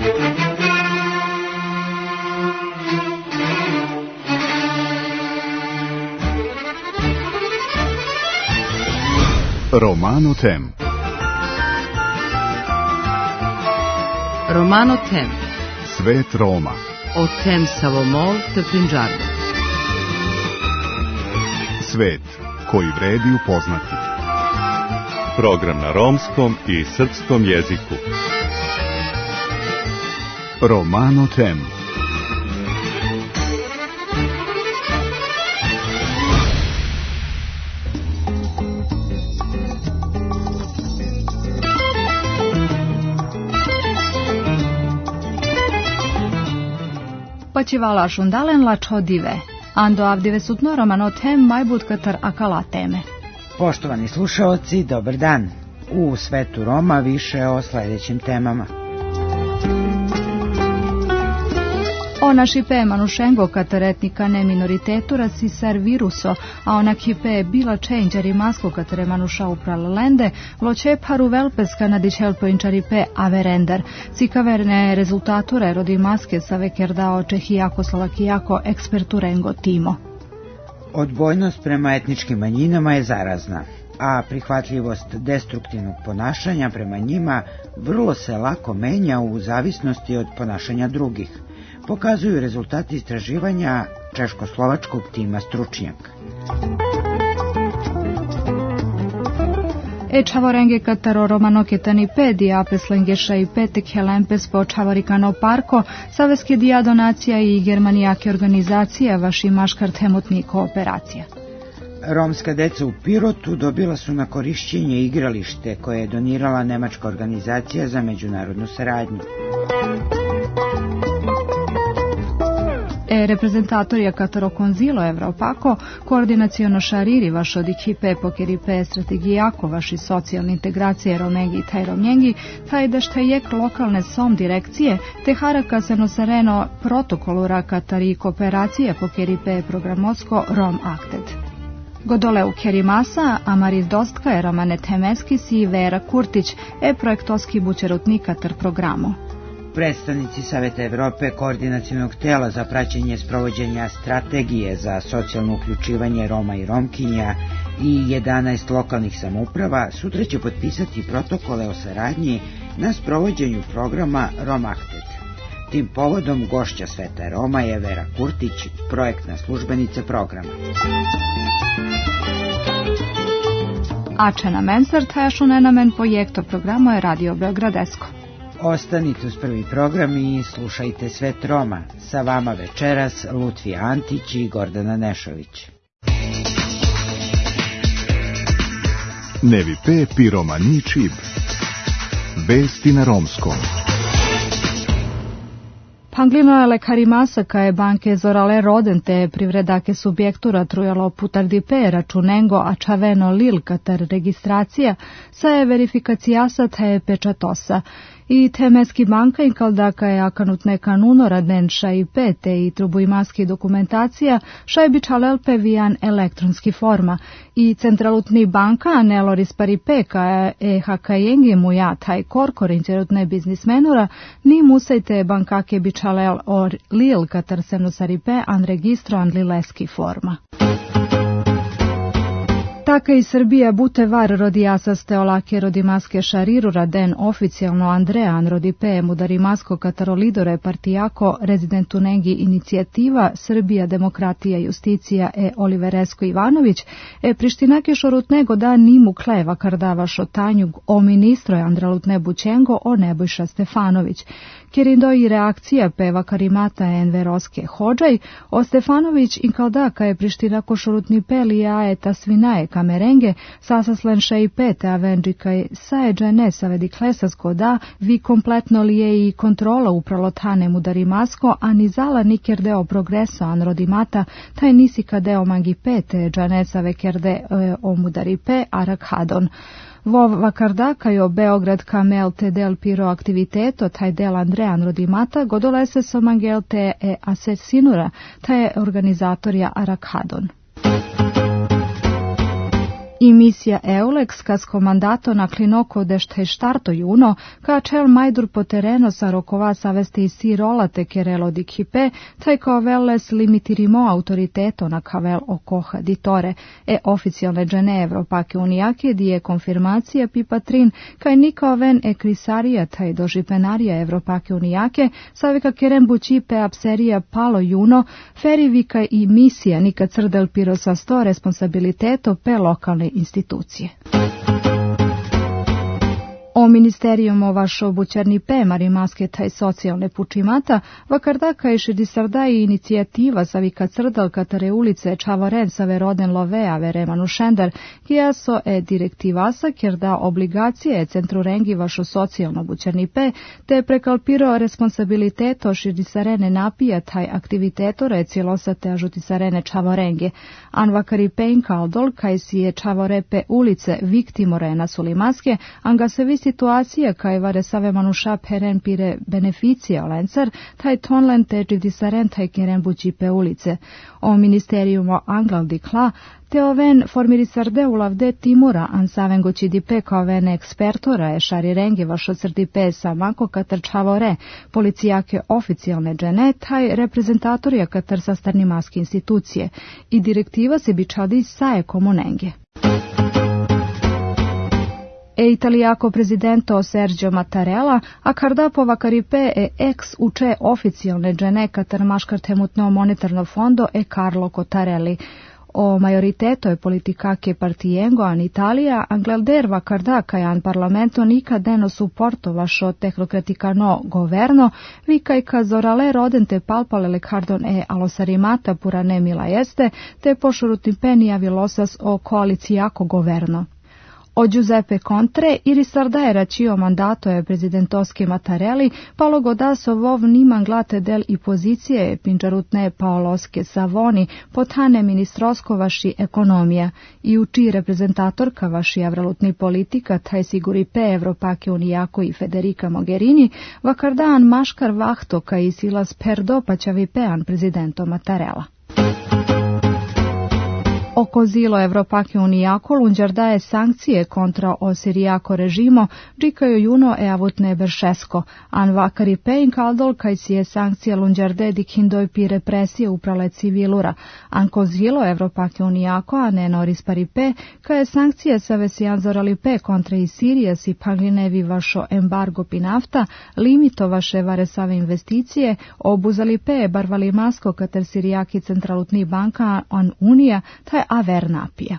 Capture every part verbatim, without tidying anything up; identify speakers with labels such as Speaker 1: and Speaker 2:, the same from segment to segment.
Speaker 1: Romano Tem.
Speaker 2: Romano Tem.
Speaker 1: Svet Roma.
Speaker 2: O tem Savomol te Punjabi.
Speaker 1: Svet koji vredi upoznati.
Speaker 3: Program na romskom i srpskom jeziku.
Speaker 1: Romano Tem.
Speaker 4: Pačivala šundalen lačo dive, ando avdive sutno Romano Tem majbut katar akala teme.
Speaker 5: Poštovani slušaoci, dobar dan. U svetu Roma više o sljedećim temama.
Speaker 4: Ona šipe manušengo katar etnika ne minoritetura si ser viruso, a ona kipe bila čenđari masko katar manuša uprala lende, loće paru velpeska nadičelpo inčaripe averender. Cikaverne rezultature rodi maske sa vekerdao čehijako slovakijako eksperturengo timo.
Speaker 5: Odbojnost prema etničkim manjinama je zarazna, a prihvatljivost destruktivnog ponašanja prema njima vrlo se lako menja u zavisnosti od ponašanja drugih, pokazuju rezultati istraživanja češko-slovačkog tima stručnjaka.
Speaker 4: E čavorenge kataro romano ketani pedi apeslengeša i petek helempes po čavorikano parko, saveske dija donacija i germanijake organizacije vaši maškar temotni kooperacija.
Speaker 5: Romska deca u Pirotu dobila su na korišćenje igralište koje je donirala nemačka organizacija za međunarodnu saradnju.
Speaker 4: E reprezentatorija kataro konzilo Evropako, koordinaciono šariri vaš od ekipe pokeripe strategijako vaši socijalne integracije Romengi i taj Romnjengi, taj deštajek lokalne som direkcije, te haraka se nosareno protokolura katari kooperacije pokeripe programotsko Rom Acted. Godole u Kerimasa, Amaris Dostka je Romane Temeski si Vera Kurtić, e projektoski bučerutni katar programo.
Speaker 5: Predstavnici Saveta Evrope, koordinacionog tela za praćenje sprovođenja strategije za socijalno uključivanje Roma i Romkinja i jedanaest lokalnih samouprava sutra će potpisati protokole o saradnji na sprovođenju programa Rom Acted. Tim povodom gošća Sveta Roma je Vera Kurtić, projektna službenica programa.
Speaker 4: Ačena Mensar tajašunenamen projekto programu je Radio Beogradesko.
Speaker 5: Ostanite uz prvi program i slušajte Svet Roma. Sa vama večeras Lutvija Antić i Gordana Nešović.
Speaker 1: Nevi pe piromani čib. Vesti na romskom.
Speaker 4: Panglino je lekarimasa kaje banke zorale rodente privredake subjektura trujalo putardi pe računengo a čaveno lil katar registracija sa je verifikacijasa te pečatosa. I temeski banka in kaldaka je akanutne kanuno raden šaj pete i trubujmaski dokumentacija šaj bičalelpe vijan elektronski forma. I centralutni banka aneloris paripeka e hakajengi muja taj korkor interutne biznismenura ni musajte bankake bičalel or lil katar senusaripe an registro an lileski forma. Taka i Srbija butevar rodijasa steolake rodimaske šariru raden oficijalno Andrean rodipe mudarimasko katarolidore partijako rezidentu nengi inicijativa Srbija demokratija justicija e Oliveresko Ivanović e Prištinake šorutnego da nimu kleva kardava šotanjug o ministro Andralutne Bućengo o Nebojša Stefanović. Kjerindo i reakcija peva karimata enveroske hođaj, o Stefanović in kaldaka je Prištinako šorutni peli aeta svinaje kamerenge, sasaslen še i pete avenđikaj sajeđa ne savedi klesasko da vi kompletno li je i kontrola upralo tane mudarimasko, a ni zala niker deo progreso an rodimata, taj nisika deo mangi pete džanesa vekerde e, o mudaripe arakhadon. Vov vakardaka jo Beograd kamel te del piro aktiviteto taj del Andrean rodimata godolese somangel te e asesinura taj organizatorja arakhadon. I misija Eulex, kas komandato na klinoko dešte štarto juno, ka čel majdur po tereno sa rokova savesti si rolate kerelo di kipe, taj kao veles limitirimo autoriteto na kavel okoha ditore, e oficijalne džene Evropake unijake di je konfirmacija pipatrin, kaj nika ven e krisarija taj dožipenarija Evropake unijake, savika keren bučipe apserija palo juno, ferivika i misija nika crdel pirosa sto responsabiliteto pe lokalne institucije. O ministerijumo vašo bućarni pe marimaske taj socijalne pučimata, vakardaka i šedisarda i inicijativa savika crdal katare ulice čavoren save roden lovea veremanu šendar, kija so e direktivasa kjer da obligacije e centru rengi vašo socijalno bućarni pe, te prekalpiro responsabiliteto šedisarene napija taj aktivitetore cijelosate ažutisarene čavorenge. An vakari pein kaldol, kaj si je čavorepe ulice viktimorena sulimaske, anga se vi situacija kaj vare save manuša peren pire beneficija lencar, taj tonlen te živdisaren taj keren bučipe ulice. O ministerijumo anglal dikla, te oven formirisarde ulavde timura an saven gočidipe kao ven ekspertora e šari renge vašo crdipe sa mako katar čavore, policijake oficijalne džene, taj reprezentatorija katar sastarni maske institucije. I direktiva se bičadi sae komunenge. E italijako prezidento Sergio Mattarella, a kardapova karipe e ex uče oficijalne džene katar maškartemutno monetarno fondo e Carlo Cottarelli. O majoriteto je politikake partijengo an Italija, anglelder vakarda kajan parlamento nikad neno supporto vašo tehnokratikano governo, vi kaj kazorale rodente palpale lecardon e alosarimata purane mila jeste, te pošurutim penija vilosas o koalicijako governo. O Giuseppe Conte i risardaje račio mandato je prezidentovski Mattarelli, palo godaso vov niman glate del i pozicije pinčarutne paoloske savoni, potane ministrosko vaši ekonomija, i uči reprezentatorka vaši avralutni politika, taj siguri pe Evropake unijako i Federica Mogherini, vakardan maškar vahto kaj silas perdo paćavi pean prezidento Mattarella. Oko zilo Evropake unijako lunđar daje sankcije kontra o sirijako režimo, džikaju juno e avutne beršesko, an vakari pein kaldol kaj si je sankcija lunđarde dik hindoj pi represije uprale civilura, an ko zilo Evropake unijako, a ne noris pari pe, kaj je sankcije sa vesijan zorali pe kontra i Sirije si paglinevi vašo embargo pi nafta, limito vaše varesave investicije, obuzali pe barvali masko kater sirijaki centralutni banka an unija, taj avernapija.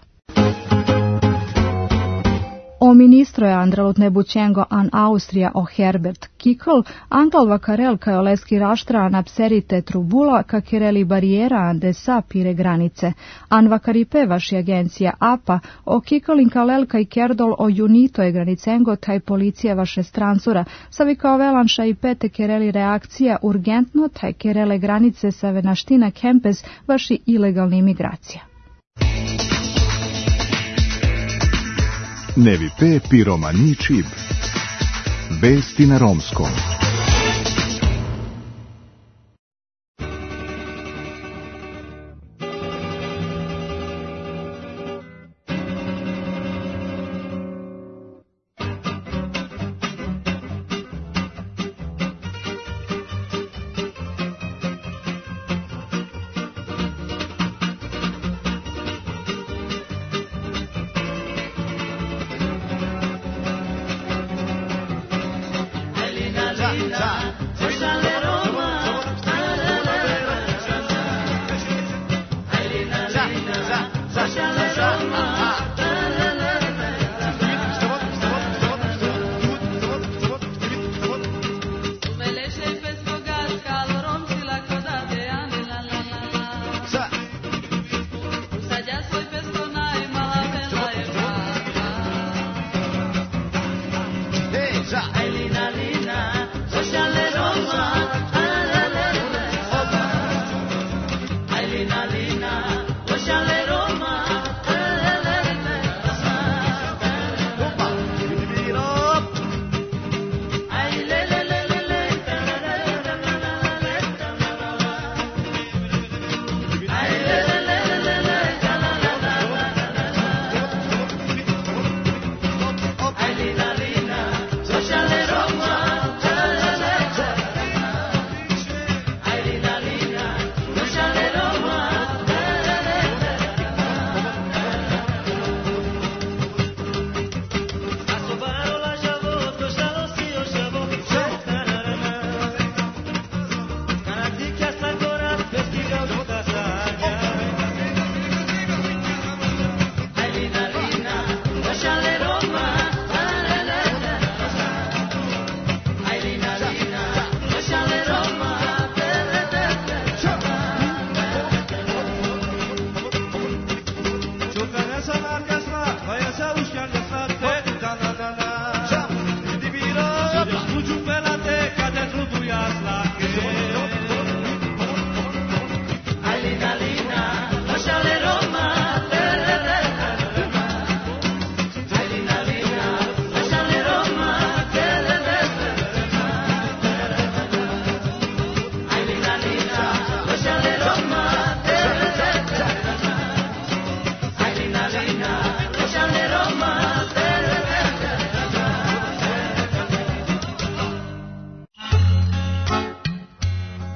Speaker 4: O ministro je andralutne bućengo an Austrija o Herbert Kickl, anglal vakarel kaj oleski raštra an apserite trubula kakireli barijera an desa pire granice. An vakaripe vaši agencija A P A o Kickl inkalel kaj kerdol o junito je granicengo taj policija vaše strancura, savi kao velanša i pete kereli reakcija urgentno taj kerele granice sa venaština kempes vaši ilegalni imigracija.
Speaker 1: Nevi pe piromani čib. Vesti na romskom.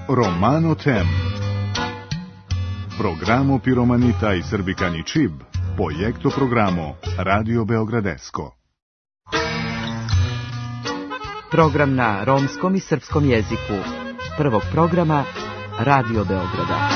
Speaker 1: Romano Tem. Programo Piromanita i Srbikani Čib, projekto programo Radio Beogradesko.
Speaker 2: Program na romskom i srpskom jeziku. Prvog programa Radio Beograda.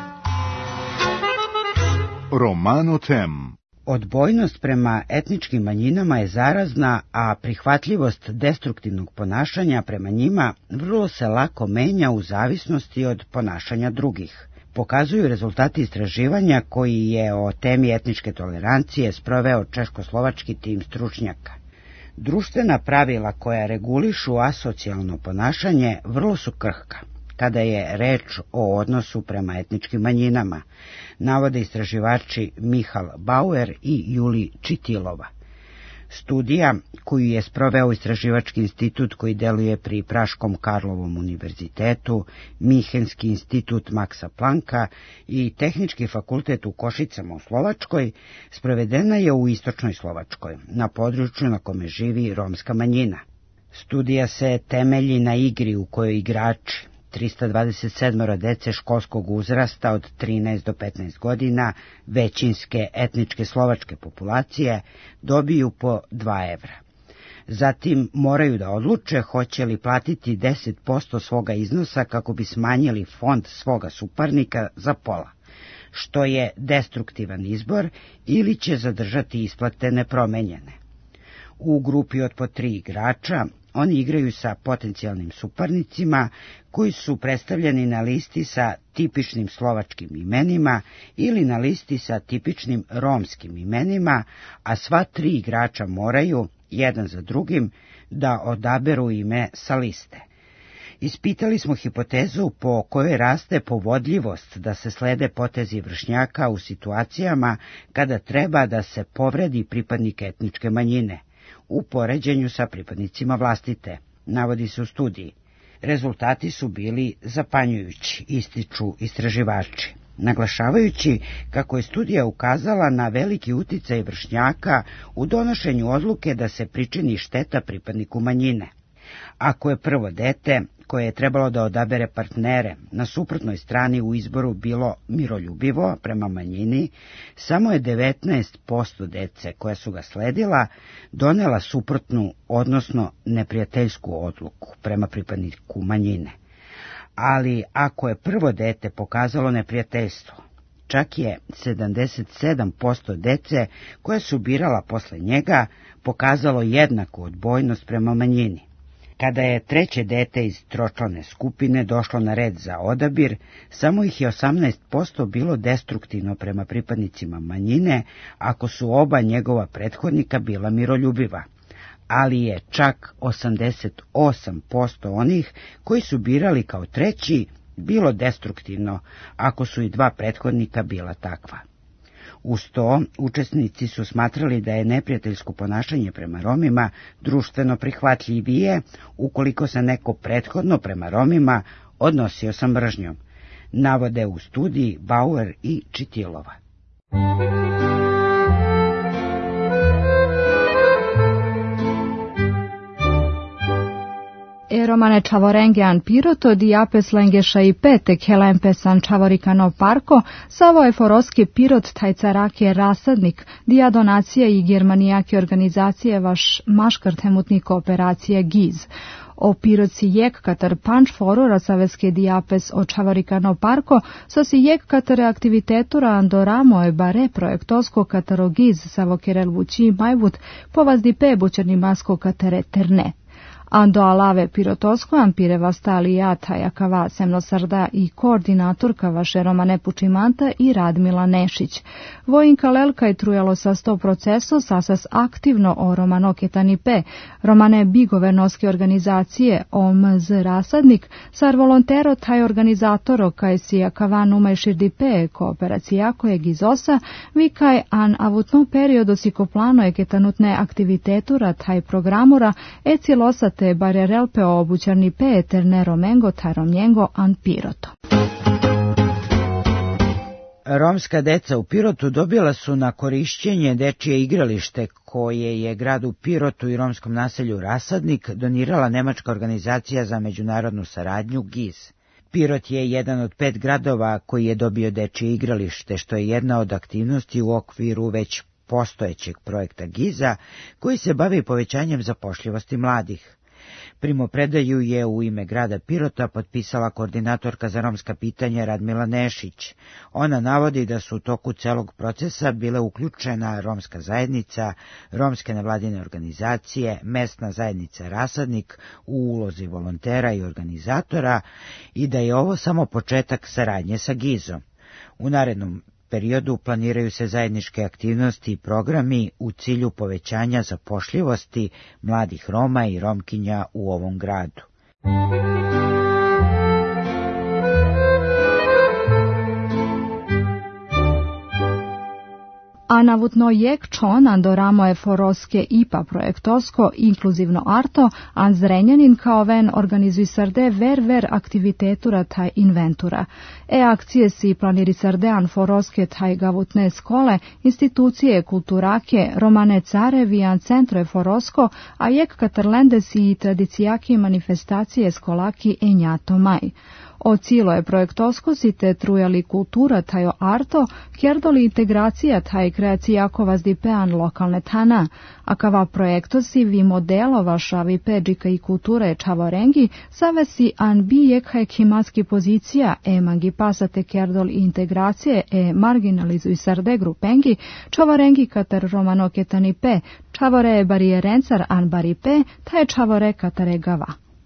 Speaker 1: Romano Tem.
Speaker 5: Odbojnost prema etničkim manjinama je zarazna, a prihvatljivost destruktivnog ponašanja prema njima vrlo se lako menja u zavisnosti od ponašanja drugih. Pokazuju rezultati istraživanja koji je o temi etničke tolerancije sproveo češkoslovački tim stručnjaka. Društvena pravila koja regulišu asocijalno ponašanje vrlo su krhka kada je reč o odnosu prema etničkim manjinama, navode istraživači Michal Bauer i Juli Čitilova. Studija, koju je sproveo istraživački institut koji deluje pri Praškom Karlovom univerzitetu, Minhenski institut Maksa Planka i Tehnički fakultet u Košicama u Slovačkoj, sprovedena je u istočnoj Slovačkoj, na području na kome živi romska manjina. Studija se temelji na igri u kojoj igrači, trista dvadeset sedam dece školskog uzrasta od trinaest do petnaest godina, većinske etničke slovačke populacije, dobiju po dva evra. Zatim moraju da odluče hoće li platiti deset posto svoga iznosa kako bi smanjili fond svoga suparnika za pola, što je destruktivan izbor, ili će zadržati isplate nepromenjene. U grupi od po tri igrača oni igraju sa potencijalnim suparnicima koji su predstavljeni na listi sa tipičnim slovačkim imenima ili na listi sa tipičnim romskim imenima, a sva tri igrača moraju, jedan za drugim, da odaberu ime sa liste. Ispitali smo hipotezu po kojoj raste povodljivost da se slede potezi vršnjaka u situacijama kada treba da se povredi pripadnik etničke manjine, u poređenju sa pripadnicima vlastite, navodi se u studiji. Rezultati su bili zapanjujući, ističu istraživači, naglašavajući kako je studija ukazala na veliki uticaj vršnjaka u donošenju odluke da se pričini šteta pripadniku manjine. Ako je prvo dete, koje je trebalo da odabere partnere, na suprotnoj strani u izboru bilo miroljubivo prema manjini, samo je devetnaest posto dece koja su ga sledila donela suprotnu, odnosno neprijateljsku odluku prema pripadniku manjine. Ali ako je prvo dete pokazalo neprijateljstvo, čak je sedamdeset sedam posto dece koja su birala posle njega pokazalo jednaku odbojnost prema manjini. Kada je treće dete iz tročlane skupine došlo na red za odabir, samo ih je osamnaest posto bilo destruktivno prema pripadnicima manjine, ako su oba njegova prethodnika bila miroljubiva, ali je čak osamdeset osam posto onih koji su birali kao treći bilo destruktivno, ako su i dva prethodnika bila takva. Uz to, učesnici su smatrali da je neprijateljsko ponašanje prema Romima društveno prihvatljivije ukoliko se neko prethodno prema Romima odnosio sa mržnjom, navode u studiji Bauer i Čitilova.
Speaker 4: E romane Čavorengean Piroto, diapes lengeša i petek helempesan Čavorikano Parko, savo je foroski Pirot tajcarake rasadnik, dia donacije i germanijake organizacije vaš maškartemutni kooperacije Giz. O Piroci jek katar panč forora saveske diapes o Čavorikano Parko, so si jek katar aktivitetura andoramo e bare projektosko kataro Giz savo kerel vuči majvut povazdi pe bučerni masko katere terne. Ando alave pirotosko ampireva stalijata jakava semnosrda i koordinatorka vaše Romane Pučimanta i Radmila Nešić. Vojinka Lelka i trujalo sa sto proceso sasas aktivno o Romanoketani P, Romane Bigovernoske organizacije o M Z rasadnik, sar volontero taj organizatoro kaj si jakava numaj širdi P kooperacija koje gizosa, vi kaj an avutno periodo sikoplano je ketanutne aktivitetura taj programura e cilosa te barerelpe o obućarni pe terne romengo taromnjengo an Piroto.
Speaker 5: Romska deca u Pirotu dobila su na korišćenje dečije igralište koje je gradu Pirotu i romskom naselju Rasadnik donirala nemačka organizacija za međunarodnu saradnju Giz. Pirot je jedan od pet gradova koji je dobio dečje igralište, što je jedna od aktivnosti u okviru već postojećeg projekta Giza, koji se bavi povećanjem zapošljivosti mladih. Primopredaju je u ime grada Pirota potpisala koordinatorka za romska pitanja Radmila Nešić. Ona navodi da su u toku celog procesa bile uključena romska zajednica, romske nevladine organizacije, mesna zajednica Rasadnik u ulozi volontera i organizatora i da je ovo samo početak saradnje sa Gizom. U narednom periodu planiraju se zajedničke aktivnosti i programi u cilju povećanja zapošljivosti mladih Roma i Romkinja u ovom gradu.
Speaker 4: A navutno jek čon do ramo je foroske I P A projektosko inkluzivno arto, a Zrenjanin kao ven organizuj sarde ver ver aktivitetura taj inventura. E akcije si planiri sardean foroske taj gavutne skole, institucije kulturake, romane carevijan centro je forosko, a jek katarlende si i tradicijaki manifestacije skolaki enjato maj. O cilo je projektosko si te trujali kultura tajo arto, kjerdoli integracija taj kreacijakova zdipean lokalne tana, a kava projektosi vi modelova šavi peđika i kulture čavorengi, save si an bi jekhaj kimatski pozicija e mangi pasate kjerdol integracije e marginalizuj sarde grupengi, čavorengi katar romanoketani pe, čavore je barijerencar an bari pe, taj čavore katare gava.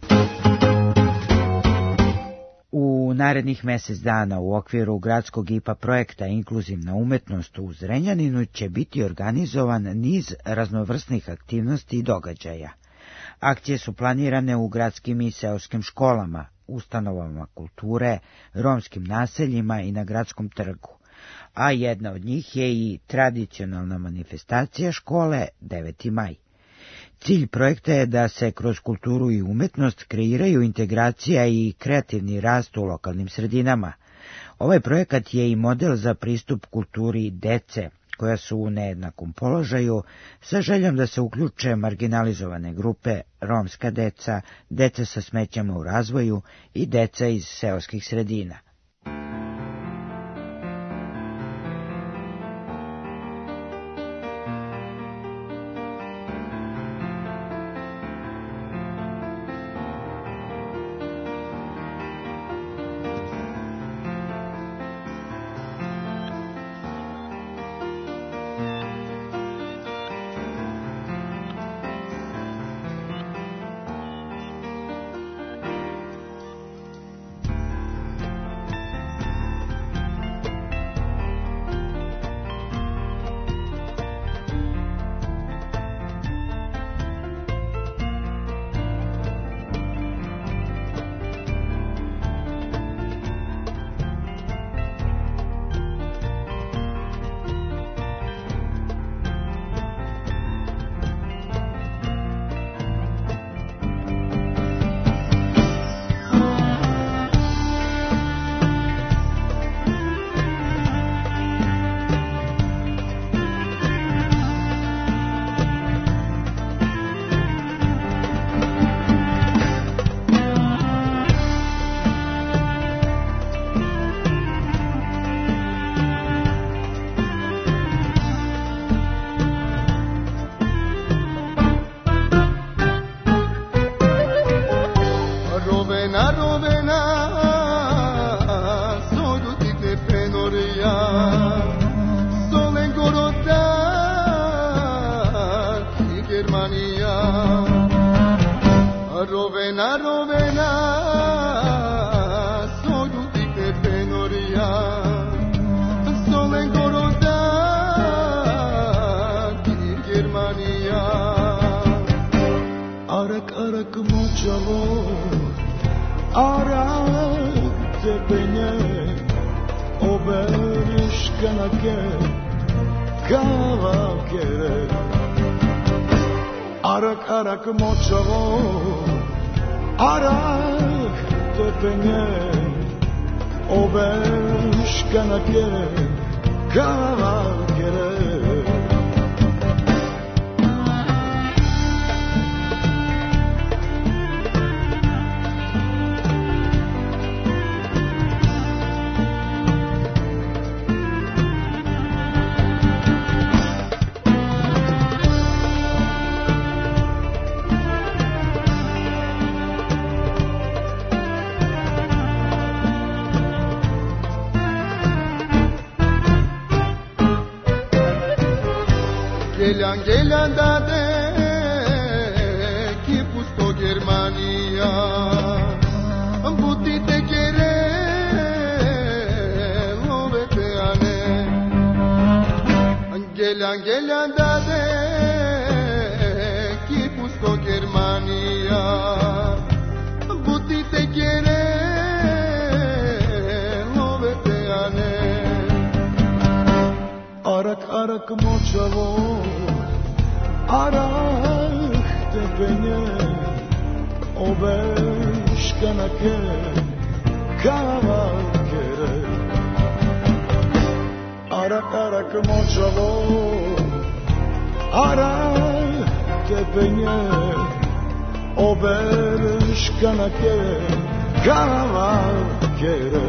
Speaker 5: U narednih mjesec dana u okviru gradskog I P A projekta Inkluzivna umetnost u Zrenjaninu će biti organizovan niz raznovrsnih aktivnosti i događaja. Akcije su planirane u gradskim i seoskim školama, ustanovama kulture, romskim naseljima i na gradskom trgu, a jedna od njih je i tradicionalna manifestacija škole deveti maj. Cilj projekta je da se kroz kulturu i umetnost kreiraju integracija i kreativni rast u lokalnim sredinama. Ovaj projekat je i model za pristup kulturi dece, koja su u nejednakom položaju, sa željom da se uključe marginalizovane grupe, romska deca, deca sa smetnjama u razvoju i deca iz seoskih sredina.
Speaker 6: Arak arak močavo, arak tepenje, obeška na kje, kavakere. Geljan, geljan dade ki pusto Germania butite kere lovete ane Geljan, geljan dade ki pusto Germania butite kere lovete ane Arak arak močavo Arak tepenje Obeškanake Kavakere Arak arak močavo Arak tepenje Obeškanake Kavakere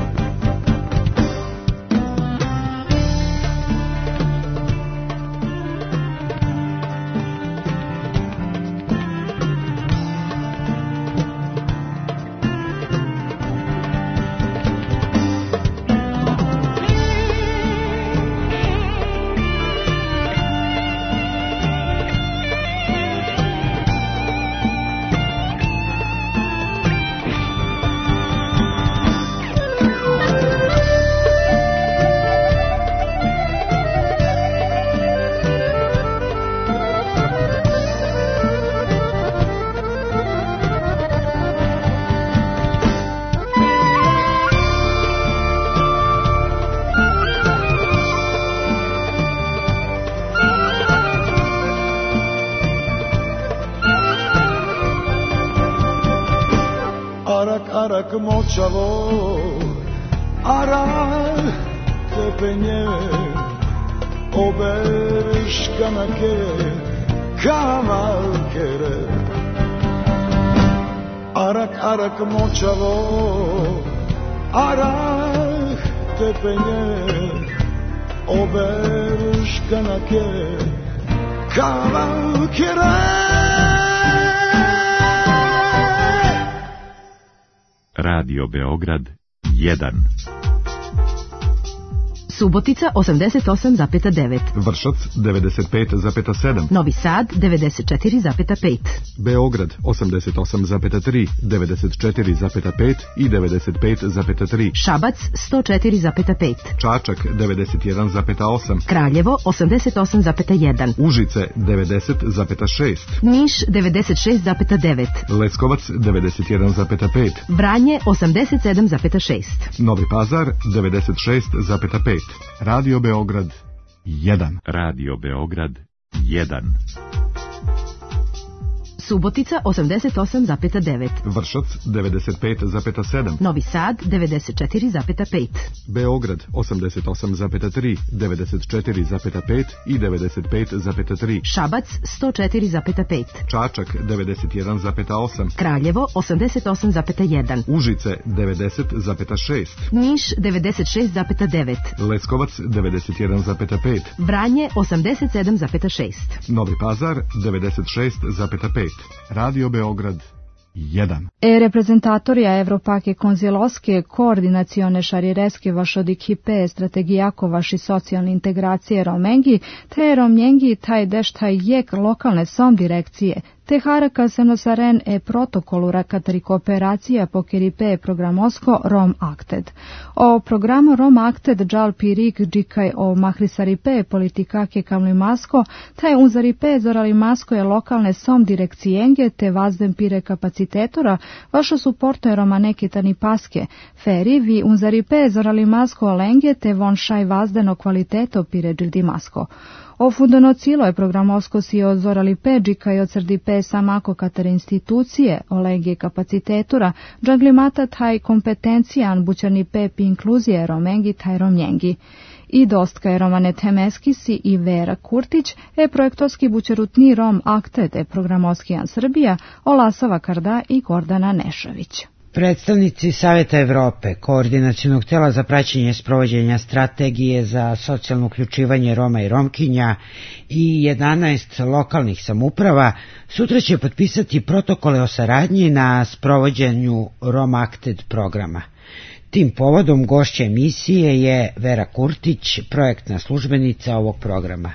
Speaker 6: Arak močavo, arak tepenje, obeškanake kavalkere. Arak arak močavo, arak tepenje, obeškanake kavalkere.
Speaker 3: Radio Beograd jedan.
Speaker 7: Subotica osamdeset osam zarez devet.
Speaker 1: Vršac devedeset pet zarez sedam.
Speaker 7: Novi Sad devedeset četiri zarez pet.
Speaker 1: Beograd osamdeset osam zarez tri, devedeset četiri zarez pet i devedeset pet zarez tri.
Speaker 7: Šabac sto četiri zarez pet.
Speaker 1: Čačak devedeset jedan zarez osam.
Speaker 7: Kraljevo osamdeset osam zarez jedan.
Speaker 1: Užice devedeset zarez šest.
Speaker 7: Niš devedeset šest zarez devet.
Speaker 1: Leskovac devedeset jedan zarez pet.
Speaker 7: Vranje osamdeset sedam zarez šest.
Speaker 1: Novi Pazar devedeset šest zarez pet. Radio Beograd jedan.
Speaker 3: Radio Beograd jedan.
Speaker 7: Subotica osamdeset osam zarez devet.
Speaker 1: Vršac devedeset pet zarez sedam.
Speaker 7: Novi Sad devedeset četiri zarez pet.
Speaker 1: Beograd osamdeset osam zarez tri, devedeset četiri zarez pet i devedeset pet zarez tri.
Speaker 7: Šabac sto četiri zarez pet.
Speaker 1: Čačak devedeset jedan zarez osam.
Speaker 7: Kraljevo osamdeset osam zarez jedan.
Speaker 1: Užice devedeset zarez šest.
Speaker 7: Niš devedeset šest zarez devet.
Speaker 1: Leskovac devedeset jedan zarez pet.
Speaker 7: Vranje osamdeset sedam zarez šest.
Speaker 1: Novi Pazar devedeset šest zarez pet. Radio Beograd jedan.
Speaker 4: E reprezentatorja Evropake konziloske koordinacione šarireske vašodikipe strategijako vaši socijalne integracije Romengi, te Romnjengi taj deštaj jek lokalne som direkcije, te haraka se nosaren e protokolu rakatari kooperacija pokeripe programosko Rom Acted. O programu Rom Acted džal pirik džikaj o mahrisaripe politikake kamlimasko, taj unzaripe zoralimasko je lokalne som direkcijenge te vazden pire kapacitetora vašo suporto romanekitani paske, feri vi unzaripe zoralimasko olenge te von šaj vazdeno kvaliteto pire džildimasko. O fundonocilo je programovsko si odzorali peđika i ocrdi pe samako katare institucije, olege kapacitetura, džanglimata taj kompetencijan bućani pepi inkluzije romengi taj romnjengi. I dostka je Romane Temeskisi i Vera Kurtić, e projektovski bućerutni Rom Acted e programovskijan Srbija, Olasava Karda i Gordana Nešović.
Speaker 5: Predstavnici Saveta Evrope, koordinacionog tela za praćenje sprovođenja strategije za socijalno uključivanje Roma i Romkinja i jedanaest lokalnih samouprava sutra će potpisati protokole o saradnji na sprovođenju Rom Acted programa. Tim povodom gošća emisije je Vera Kurtić, projektna službenica ovog programa.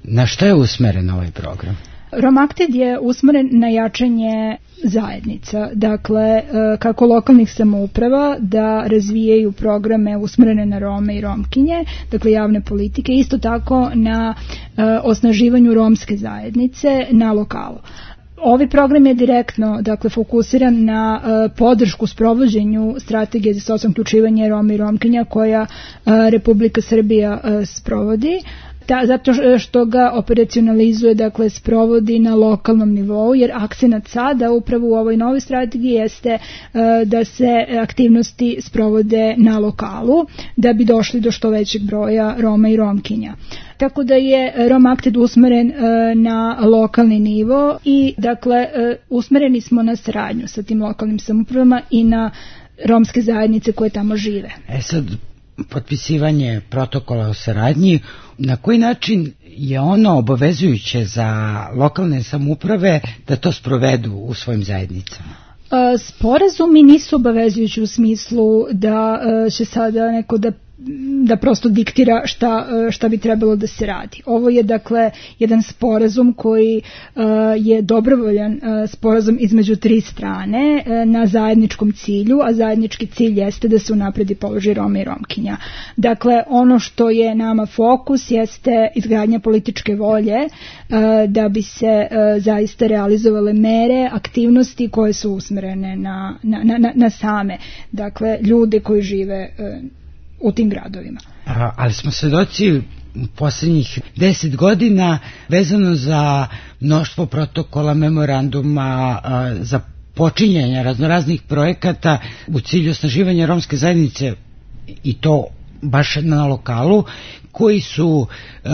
Speaker 5: Na što je usmeren ovaj program?
Speaker 8: Romakted je usmeren na jačanje zajednica, dakle kako lokalnih samouprava da razvijaju programe usmerene na Rome i Romkinje, dakle javne politike, isto tako na osnaživanju romske zajednice na lokalu. Ovaj program je direktno, dakle, fokusiran na uh, podršku sprovođenju strategije za socijalno uključivanje Roma i Romkinja koja uh, Republika Srbija uh, sprovodi. Da, zato što ga operacionalizuje, dakle sprovodi na lokalnom nivou, jer akcenat sada upravo u ovoj novoj strategiji jeste uh, da se aktivnosti sprovode na lokalu, da bi došli do što većeg broja Roma i Romkinja. Tako da je Romakted usmeren uh, na lokalni nivo i dakle uh, usmereni smo na saradnju sa tim lokalnim samoupravama i na romske zajednice koje tamo žive.
Speaker 5: E sad, potpisivanje protokola o saradnji, na koji način je ono obavezujuće za lokalne samouprave da to sprovedu u svojim zajednicama?
Speaker 8: Sporazumi nisu obavezujući u smislu da će sada neko da da prosto diktira šta, šta bi trebalo da se radi. Ovo je dakle jedan sporazum koji uh, je dobrovoljan uh, sporazum između tri strane uh, na zajedničkom cilju, a zajednički cilj jeste da se unapredi položaj Roma i Romkinja. Dakle, ono što je nama fokus jeste izgradnja političke volje uh, da bi se uh, zaista realizovale mere, aktivnosti koje su usmerene na, na, na, na same, dakle, ljude koji žive uh, u tim gradovima.
Speaker 5: A, ali smo svedoci u poslednjih deset godina vezano za mnoštvo protokola, memoranduma, a, za počinjanje raznoraznih projekata u cilju osnaživanja romske zajednice i to baš na lokalu, koji su uh,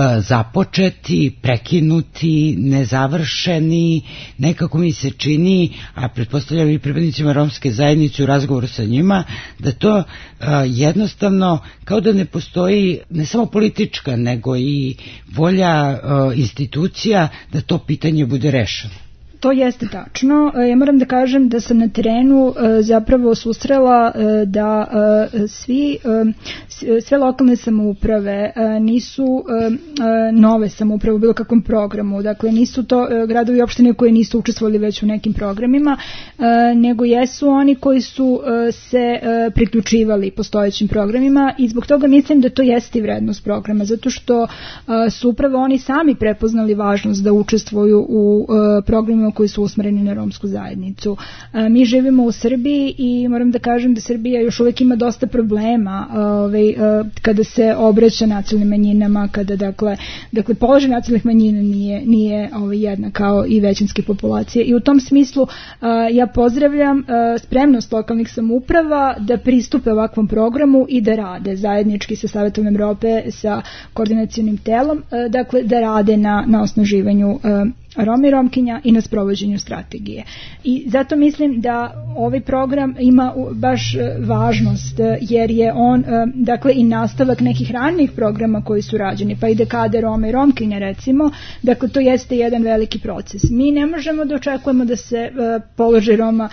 Speaker 5: započeti, prekinuti, nezavršeni, nekako mi se čini, a pretpostavljam i pripadnicima romske zajednice u razgovoru sa njima, da to uh, jednostavno kao da ne postoji ne samo politička, nego i volja uh, institucija da to pitanje bude rešeno.
Speaker 8: To jeste tačno. Ja moram da kažem da sam na terenu zapravo susrela da svi, sve lokalne samouprave nisu nove samouprave u bilo kakvom programu. Dakle, nisu to gradovi i opštine koji nisu učestvovali već u nekim programima, nego jesu oni koji su se priključivali postojećim programima i zbog toga mislim da to jeste i vrednost programa, zato što su upravo oni sami prepoznali važnost da učestvuju u programima koji su usmereni na romsku zajednicu. Mi živimo u Srbiji i moram da kažem da Srbija još uvijek ima dosta problema ovaj, kada se obraća nacionalnim manjinama, kada dakle, dakle položaj nacionalnih manjina nije, nije ovaj, jednak kao i većinske populacije i u tom smislu ja pozdravljam spremnost lokalnih samouprava da pristupe ovakvom programu i da rade zajednički sa Savetom Evrope, sa koordinacionim telom, dakle da rade na, na osnaživanju Roma i Romkinja i na sprovođenju strategije. I zato mislim da ovaj program ima baš važnost, jer je on dakle i nastavak nekih ranijih programa koji su rađeni, pa i dekade Roma i Romkinja recimo, dakle to jeste jedan veliki proces. Mi ne možemo da očekujemo da se položaj Roma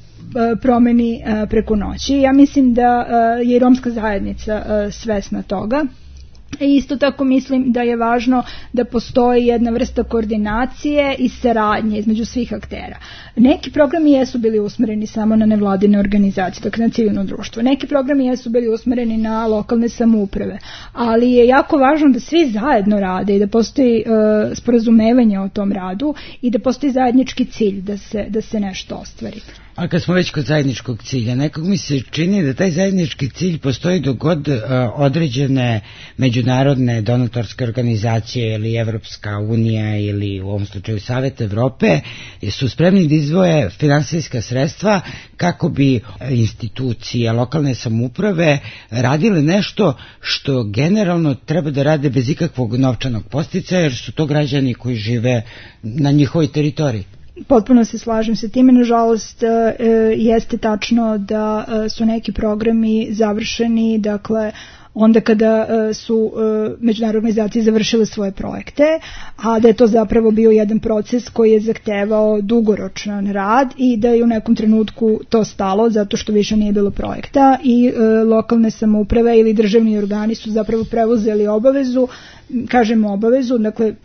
Speaker 8: promeni preko noći. Ja mislim da je i romska zajednica svesna toga. I isto tako mislim da je važno da postoji jedna vrsta koordinacije i saradnje između svih aktera. Neki programi jesu bili usmereni samo na nevladine organizacije, dakle na civilno društvo. Neki programi jesu bili usmereni na lokalne samouprave, ali je jako važno da svi zajedno rade i da postoji uh, sporazumevanje o tom radu i da postoji zajednički cilj da se, da se nešto ostvari.
Speaker 5: A kad smo već kod zajedničkog cilja, nekog mi se čini da taj zajednički cilj postoji dok god uh, određene međunarodne donatorske organizacije ili Evropska unija ili u ovom slučaju Savet Evrope su spremni da izdvoje finansijska sredstva kako bi institucije, lokalne samouprave radile nešto što generalno treba da rade bez ikakvog novčanog podsticaja, jer su to građani koji žive na njihovoj teritoriji.
Speaker 8: Potpuno se slažem sa time, nažalost jeste tačno da su neki programi završeni, dakle onda kada su međunarodne organizacije završile svoje projekte, a da je to zapravo bio jedan proces koji je zahtevao dugoročan rad i da je u nekom trenutku to stalo zato što više nije bilo projekta i lokalne samouprave ili državni organi su zapravo preuzeli obavezu, kažemo obavezu, dakle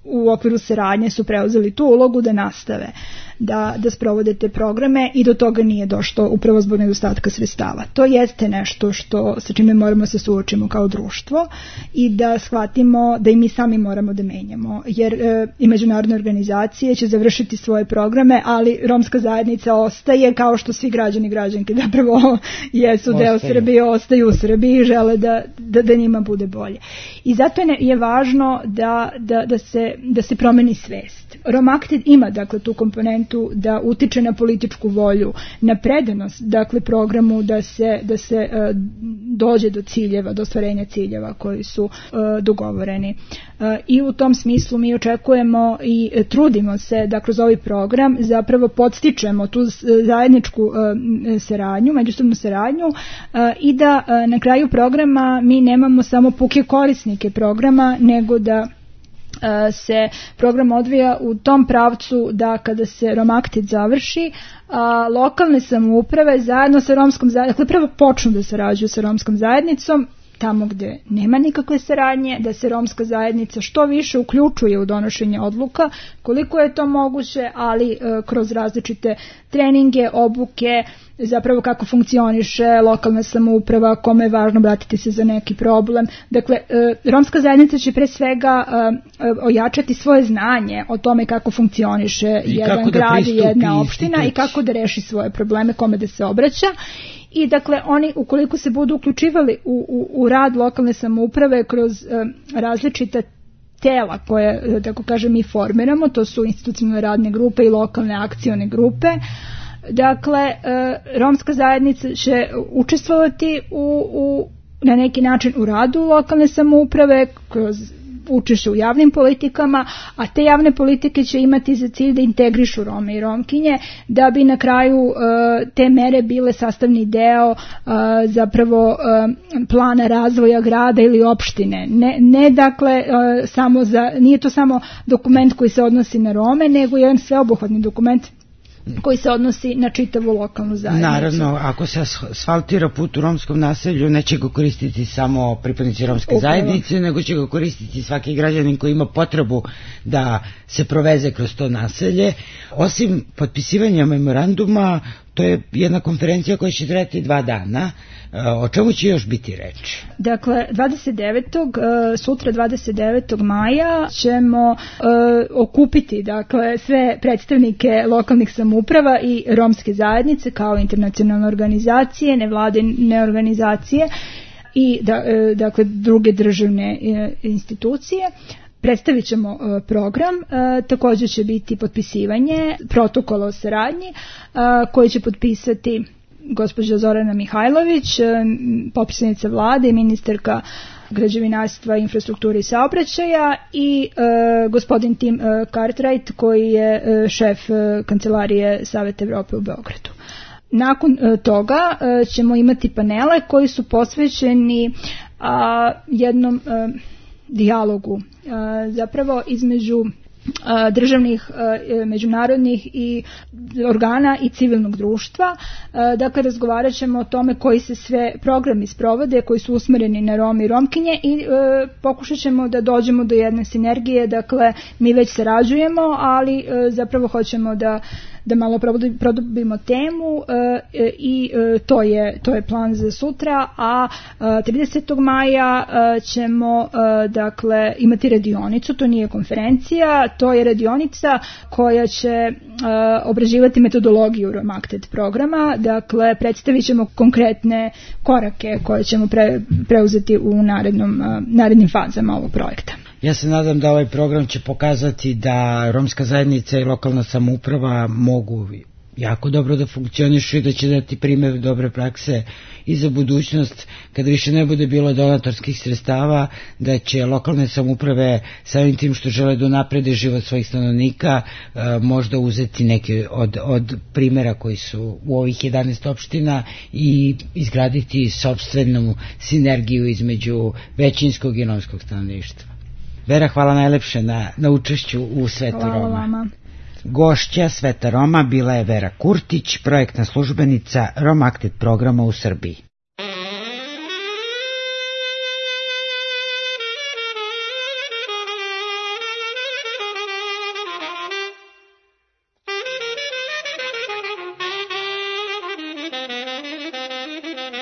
Speaker 8: u okviru saradnje su preuzeli tu ulogu da nastave da, da sprovode te programe i do toga nije došlo upravo zbog nedostatka sredstava. To jeste nešto što, sa čime moramo se suočimo kao društvo i da shvatimo da i mi sami moramo da menjamo, jer e, i međunarodne organizacije će završiti svoje programe, ali romska zajednica ostaje, kao što svi građani i građanke zapravo jesu deo Srbije, ostaju u Srbiji i žele da, da, da njima bude bolje. I zato je, je važno da, da, da, se, da se promeni svest. Romakted ima dakle tu komponentu da utiče na političku volju, na predanost dakle programu da se, da se uh, dođe do ciljeva, do ostvarenja ciljeva koji su uh, dogovoreni. Uh, I u tom smislu mi očekujemo i uh, trudimo se da kroz ovaj program zapravo podstičemo tu zajedničku uh, saradnju, međusobnu saradnju uh, i da uh, na kraju programa mi nemamo samo puke korisnike programa, nego da se program odvija u tom pravcu da kada se Romakted završi, a, lokalne samouprave zajedno sa romskom zajednicom, dakle prvo počnu da sarađuju sa romskom zajednicom tamo gde nema nikakve saradnje, da se romska zajednica što više uključuje u donošenje odluka, koliko je to moguće, ali e, kroz različite treninge, obuke, zapravo kako funkcioniše lokalna samouprava, kome je važno obratiti se za neki problem. Dakle, e, romska zajednica će pre svega e, ojačati svoje znanje o tome kako funkcioniše I jedan grad i jedna opština i kako da reši svoje probleme, kome da se obraća. I dakle, oni ukoliko se budu uključivali u, u, u rad lokalne samouprave kroz e, različite tela koje, tako kažem, mi formiramo, to su institucionalne radne grupe i lokalne akcione grupe, dakle, e, romska zajednica će učestvovati u, u, na neki način u radu lokalne samouprave kroz učešće u javnim politikama, a te javne politike će imati za cilj da integrišu Rome i Romkinje, da bi na kraju uh, te mere bile sastavni deo uh, zapravo uh, plana razvoja grada ili opštine. Ne, ne dakle uh, samo za, nije to samo dokument koji se odnosi na Rome, nego jedan sveobuhvatni dokument koji se odnosi na čitavu lokalnu zajednicu.
Speaker 5: Naravno, ako se asfaltira put u romskom naselju, neće ga koristiti samo pripadnici romske Upravo. zajednice, nego će ga koristiti svaki građanin koji ima potrebu da se proveze kroz to naselje. Osim potpisivanja memoranduma, to je jedna konferencija koja će trajati dva dana. O čemu će još biti reč?
Speaker 8: Dakle, dvadeset devetog sutra dvadeset devetog maja ćemo uh, okupiti dakle sve predstavnike lokalnih samouprava i romske zajednice kao internacionalne organizacije, nevladine organizacije i da, uh, dakle druge državne uh, institucije. Predstavit ćemo uh, program, uh, također će biti potpisivanje protokola o saradnji uh, koji će potpisati gospođa Zorana Mihajlović, potpredsjednica vlade i ministarka građevinarstva, infrastrukture i saobraćaja i e, gospodin Tim e, Cartwright koji je e, šef e, kancelarije Saveta Evrope u Beogradu. Nakon e, toga e, ćemo imati panele koji su posvećeni a, jednom e, dijalogu a, zapravo između državnih, međunarodnih i organa i civilnog društva. Dakle, razgovarat ćemo o tome koji se sve programi sprovode, koji su usmereni na Rome i Romkinje i pokušat ćemo da dođemo do jedne sinergije. Dakle, mi već sarađujemo, ali zapravo hoćemo da da malo produbimo temu e, i e, to je to je plan za sutra, a e, tridesetog maja e, ćemo e, dakle imati radionicu, to nije konferencija, to je radionica koja će e, obrađivati metodologiju Romakted programa, dakle predstavit ćemo konkretne korake koje ćemo pre, preuzeti u narednom, e, narednim fazama ovog projekta.
Speaker 5: Ja se nadam da ovaj program će pokazati da romska zajednica i lokalna samouprava mogu jako dobro da funkcionišu i da će dati primjer dobre prakse i za budućnost, kada više ne bude bilo donatorskih sredstava, da će lokalne samouprave samim tim što žele da unaprede život svojih stanovnika možda uzeti neke od, od primjera koji su u ovih jedanaest opština i izgraditi sopstvenu sinergiju između većinskog i romskog stanovništva. Vera, hvala najlepše na, na učešću u Svetu Roma.
Speaker 8: Hvala vama.
Speaker 5: Gošća Sveta Roma bila je Vera Kurtić, projektna službenica Romakted programa u Srbiji.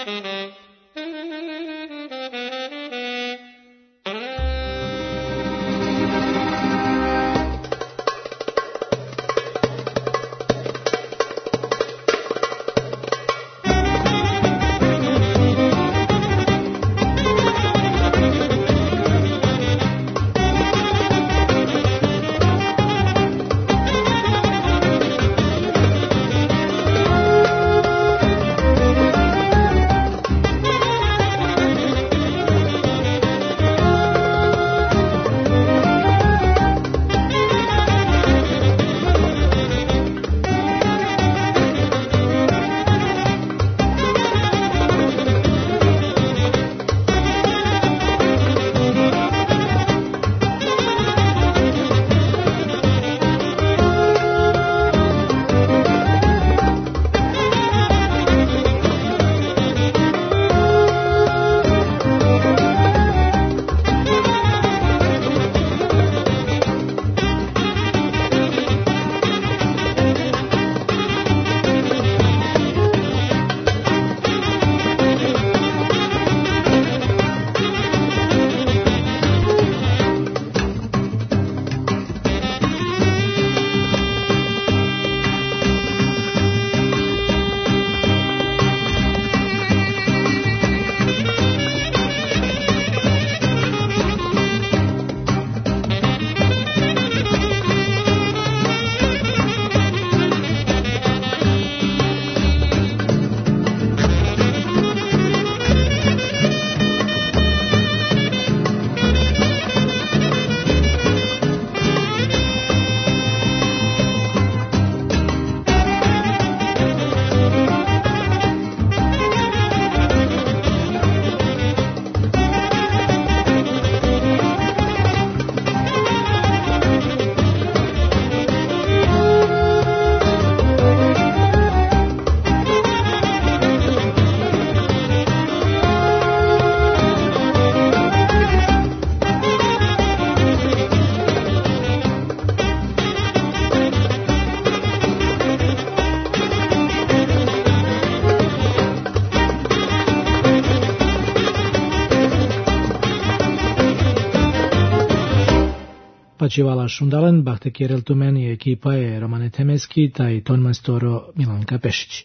Speaker 9: Pačivala Šundalen, Bahte Kjerel Tumen i ekipa je Romane Temeski, taj ton majstoro Milanka Pešić.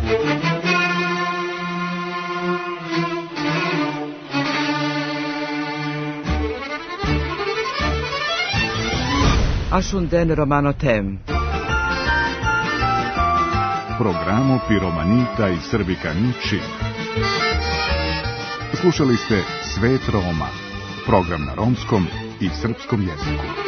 Speaker 2: Ashunden Romano Tem.
Speaker 1: Programo Piromanita i Srbikani Čib. Slušali ste Svet Roma, program na romskom i srpskom jeziku.